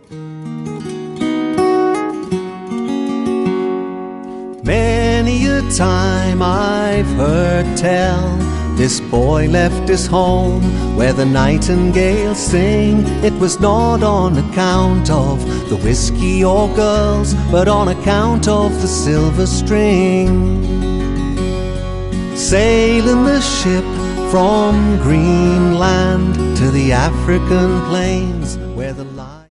Many a time I've heard tell, this boy left his home where the nightingales sing. It was not on account of the whiskey or girls, but on account of the silver string. Sailing the ship from Greenland to the African plains, where the